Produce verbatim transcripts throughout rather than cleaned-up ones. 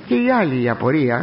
Και η άλλη η απορία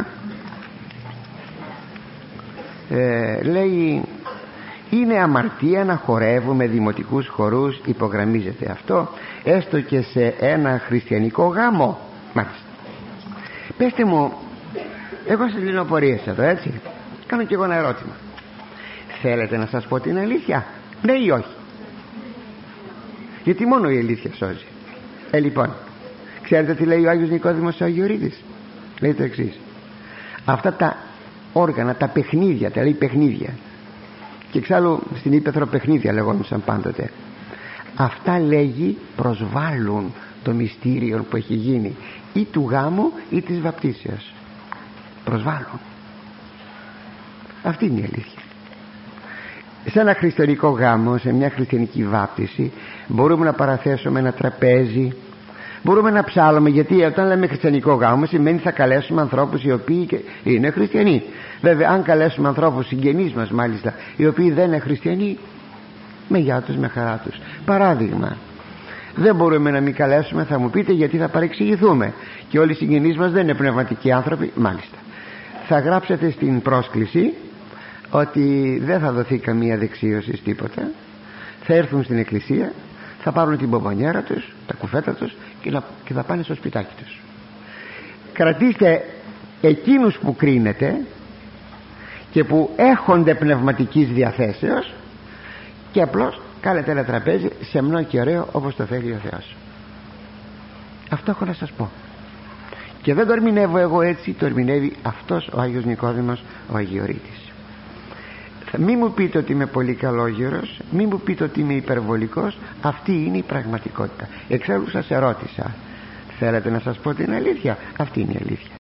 ε, λέει: είναι αμαρτία να χορεύουμε δημοτικούς χορούς? Υπογραμμίζεται αυτό έστω και σε ένα χριστιανικό γάμο? Μάλιστα. Πέστε μου, εγώ σας λύνω απορίες εδώ, έτσι. Κάνω κι εγώ ένα ερώτημα. Θέλετε να σας πω την αλήθεια, ναι ή όχι? Γιατί μόνο η αλήθεια σώζει. Ε, λοιπόν, ξέρετε τι λέει ο Άγιος Νικόδημος ο Αγιορείτης? Λέει το εξής: αυτά τα όργανα, τα παιχνίδια, τα λέει παιχνίδια, και εξάλλου στην Ήπεθρο παιχνίδια λεγόντουσαν πάντοτε, αυτά λέγει προσβάλλουν το μυστήριο που έχει γίνει ή του γάμου ή της βαπτίσεως. Προσβάλλουν. Αυτή είναι η αλήθεια. Σε ένα χριστιανικό γάμο, σε μια χριστιανική βάπτιση, μπορούμε να παραθέσουμε ένα τραπέζι, μπορούμε να ψάλλουμε, γιατί όταν λέμε χριστιανικό γάμο σημαίνει θα καλέσουμε ανθρώπους οι οποίοι είναι χριστιανοί. Βέβαια, αν καλέσουμε ανθρώπους συγγενείς μας μάλιστα οι οποίοι δεν είναι χριστιανοί, με γεια τους, με χαρά τους. Παράδειγμα, δεν μπορούμε να μην καλέσουμε, θα μου πείτε, γιατί θα παρεξηγηθούμε και όλοι οι συγγενείς μας δεν είναι πνευματικοί άνθρωποι. Μάλιστα, θα γράψετε στην πρόσκληση ότι δεν θα δοθεί καμία δεξίωση τίποτα, θα έρθουν στην εκκλησία, θα πάρουν την μπομπονιέρα τους, τα κουφέτα τους και, να, και θα πάνε στο σπιτάκι τους. Κρατήστε εκείνους που κρίνετε και που έχονται πνευματικής διαθέσεως και απλώς κάλετε ένα τραπέζι σεμνό και ωραίο όπως το θέλει ο Θεός. Αυτό έχω να σας πω. Και δεν το ερμηνεύω εγώ έτσι, το ερμηνεύει αυτός ο Άγιος Νικόδημος ο Αγιορείτης. Μη μου πείτε ότι είμαι πολύ καλόγερος, μη μου πείτε ότι είμαι υπερβολικός. Αυτή είναι η πραγματικότητα. Εξάλλου σας ερώτησα, θέλετε να σας πω την αλήθεια? Αυτή είναι η αλήθεια.